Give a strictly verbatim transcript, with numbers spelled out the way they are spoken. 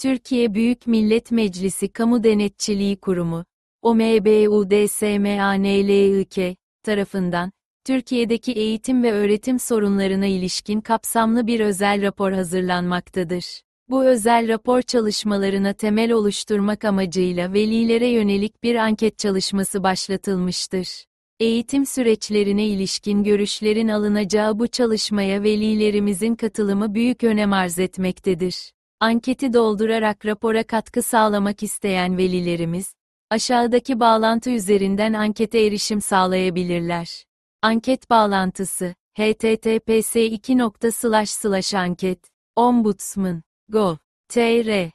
Türkiye Büyük Millet Meclisi Kamu Denetçiliği Kurumu, OMBUDSMANLIK, tarafından, Türkiye'deki eğitim ve öğretim sorunlarına ilişkin kapsamlı bir özel rapor hazırlanmaktadır. Bu özel rapor çalışmalarına temel oluşturmak amacıyla velilere yönelik bir anket çalışması başlatılmıştır. Eğitim süreçlerine ilişkin görüşlerin alınacağı bu çalışmaya velilerimizin katılımı büyük önem arz etmektedir. Anketi doldurarak rapora katkı sağlamak isteyen velilerimiz, aşağıdaki bağlantı üzerinden ankete erişim sağlayabilirler. Anket bağlantısı: https iki nokta slash slash anket ombudsman nokta gov nokta tr